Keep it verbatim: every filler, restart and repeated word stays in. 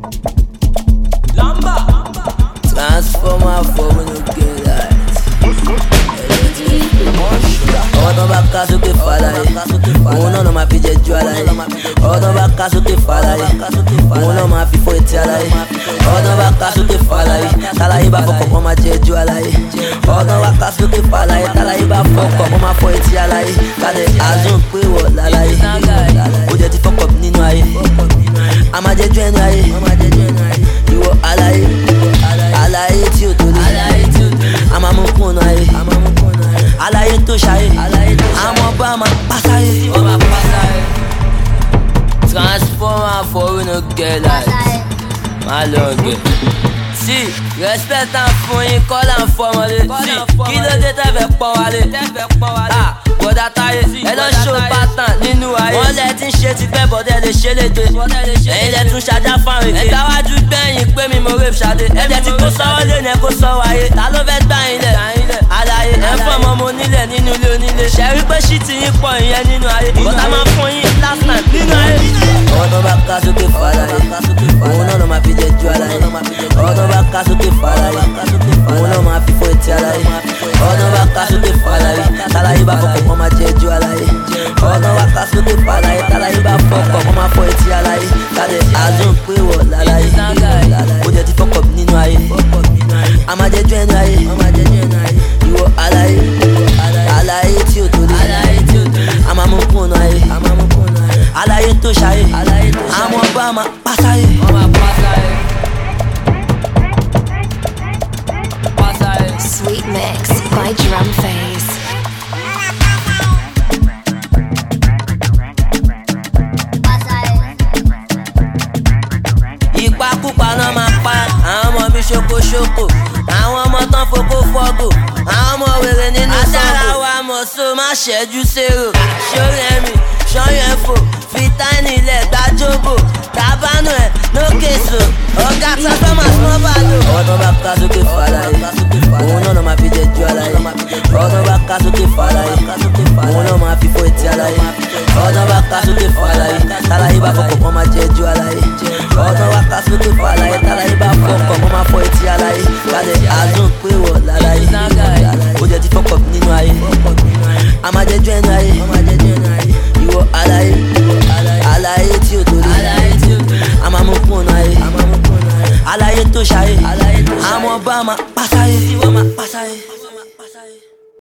Transformer for when you get that. Ọ̀dọ́ bá ká sókè fàlà yìí, òun náà ló máa fi jẹ ju ara yìí. Ọ̀dọ́ bá ká sókè fàlà yìí, òun náà máa fi fọ́ etí ara yìí. Ọ̀dọ́ bá ká sókè fàlà yìí, tàlàyé bá fọkàn kọ́ máa jẹ ju ara yìí. Ọ̀dọ́ bá ká sókè fàlà yìí, tàlàyé bá fọkàn kọ́ máa fọ́ etí ara yìí. Kàdé azún pé wọ̀ lálàyé, ó jẹ́ ti fọ́kọ̀ nínú ayé. A máa jẹ ju ẹnu ayé, ìwọ aláyé, aláyé tí ò tó lé. A máa mú kúnnà ayé, aláyé tó ṣayé, àmọ́ bá máa pásáyé. Transformer for we no get light, my lord get. See, respect and fún yín, call and formally. See, kí ló dé tẹ́fẹ̀ pọ́n wálé? Ah, bọ̀dá táyé, ẹ lọ show pattern nínú ayé. Wọ́n lẹ ti ń ṣe ti pẹ́ bọ̀dẹ́ lè ṣe léde. Ẹ̀yin lẹ tún ṣajá fáwọn èké. Ẹ̀gbá wájú gbẹ̀yìn pé mi mo rape ṣadé. Ẹ̀jẹ̀ tí kò sọ́wọ́ lé ní ẹ kó sọ́wọ́ ayé. Ta ló fẹ́ gbà yín lẹ̀? Àlàyé ẹ̀ ń fọmọ mo nílẹ̀ nínú ilé onílé. Ṣẹ̀rí pé ṣí ti yín pọ̀ ìyẹn nínú ayé. Bọ̀dá máa fún yín last time nínú ayé. Ọ̀dọ́ bá ká sókè fàlà yìí, òun náà ló máa fi jẹ ju ara yìí. Ọ̀dọ́ bá ká sókè fàlà yìí, òun náà máa fi fọ́ etí ara yìí. Ọ̀dọ́ bá ká sókè fàlà yìí, tàlàyé bá fọkàn kọ́ máa jẹ ju ara yìí. Ọ̀dọ́ bá ká sókè fàlà yìí, tàlàyé bá fọkàn kọ́ máa fọ́ etí ara yìí. Kàdé azún pé wọ̀ lálàyé, ó jẹ́ ti fọ́kọ̀ nínú ayé. A máa jẹ ju ẹnu ayé, ìwọ aláyé, aláyé tí ò tó lé. A máa mú kúnnà ayé, aláyé tó ṣayé, àmọ́ bá máa pásáyé. Sweet Mix by Drum Phase. Ìpakúpa náà máa pa àwọn ọmọ mi ṣokoṣoko, àwọn ọmọ tán fokó fọ́gò, àwọn ọmọ wèrè nínú sọ́gò. Adára wa mọ̀ so má ṣẹ́jú sérò, ṣórí ẹ̀mí ṣọ́yún ẹ̀fọ́ fìtáìnì ilẹ̀ gbàjọ́bò tábánù ẹ̀ lókè so ọ̀gá transformer small balo. Ọ̀dọ́ bá ká sókè fàlà yìí, òun náà ló máa fi jẹ ju ara yìí. Ọ̀dọ́ bá ká sókè fàlà yìí, òun náà máa fi fọ́ etí ara yìí. Ọ̀dọ́ bá ká sókè fàlà yìí, tàlàyé bá fọkàn kọ́ máa jẹ ju ara yìí. Ọ̀dọ́ bá ká sókè fàlà yìí, tàlàyé bá fọkàn kọ́ máa fọ́ etí ara yìí. Kàdé azún pé wọ̀ lálàyé, ó jẹ́ ti fọ́kọ̀ nínú ayé. A máa jẹ ju ẹnu ayé, ìwọ aláyé, aláyé tí ò tó lé. A máa mú kúnnà ayé, aláyé tó ṣayé, àmọ́ bá máa pàṣẹ.